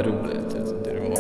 варю, блядь, это дерьмо.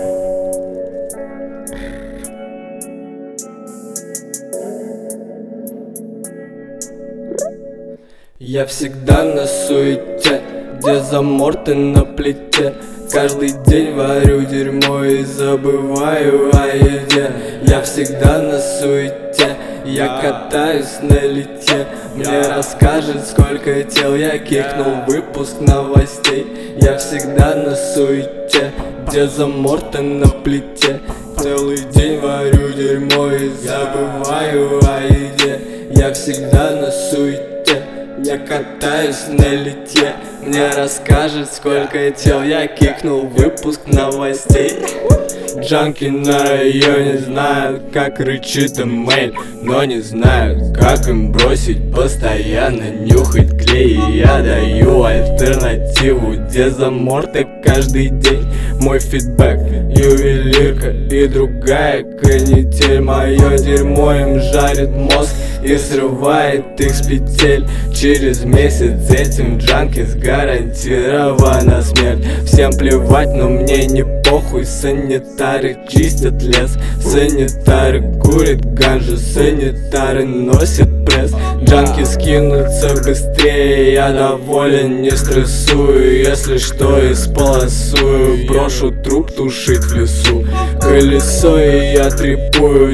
Я всегда на суете, где заморты на плите. Каждый день варю дерьмо и забываю о еде. Я всегда на суете, я катаюсь на лите. Мне расскажет, сколько тел я кикнул, выпуск новостей. Я всегда на суете, где заморты на плите. Целый день варю дерьмо и забываю о еде. Я всегда на суете, я катаюсь на лите. Мне расскажет, сколько тел я кикнул, выпуск новостей. Джанки на районе знают, как рычит Эмэль, но не знают, как им бросить постоянно нюхать клей. И я даю альтернативу, дезаморты каждый день. Мой фидбэк, ювелирка и другая канитель. Мое дерьмо им жарит мозг и срывает их с петель. Через месяц этим джанкис гарантирована смерть. Всем плевать, но мне не похуй. Санитары чистят лес, санитары курят ганжу, санитары носят пресс. Джанки скинутся быстрее, я доволен, не стрессую. Если что, исполосую, брошу труп тушить в лесу. Колесо и я трепую,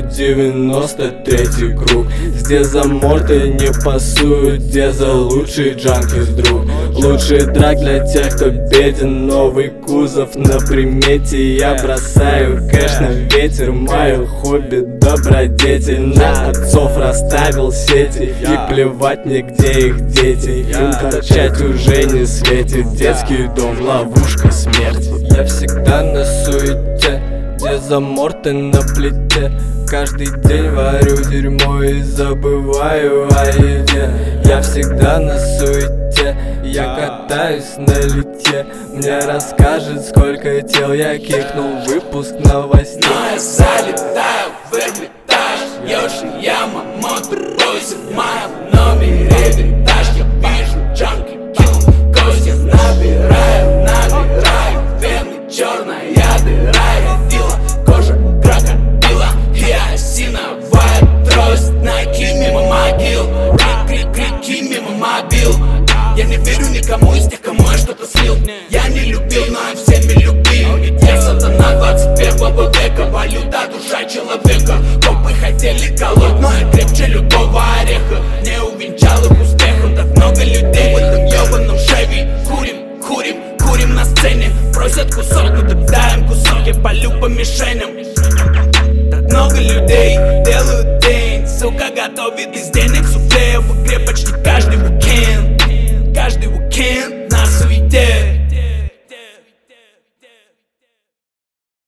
93-й круг. Здесь за морды не пасуют, где за лучший джанкис друг. Лучший драк для тех, кто беден, новый кузов на примете. Я бросаю кэш на ветер, мое хобби добродетель. На отцов расставил сети, и плевать мне, где их дети. Им торчать уже не светит, детский дом, ловушка смерти. Я всегда на суете, где заморты на плите. Каждый день варю дерьмо и забываю о еде. Я всегда на суете, я катаюсь на лите. Мне расскажет, сколько тел я кикнул, выпуск новостей. Но я залетаю в Эрмитаж, Йоши Яма, мотор-бойся в моем номере винтаж. Я вижу джанки, гостя набираю, вены черная дыра. Я дила, кожа крокодила и осиновая трость. Найки мимо могил, крик-крик-крики мимо мобил. Я не верю никому из тех, кому я что-то слил. Я не любил, но я всеми любил. Ведь я сатана 21 века, валюта душа человека. Копы хотели колоть, но я крепче любого ореха. Не увенчал их успехом, так много людей в этом ебаном Шеви. Курим на сцене, просят кусок, ну тогда им кусок. Я палю по мишеням. Так много людей делают день, сука, готовит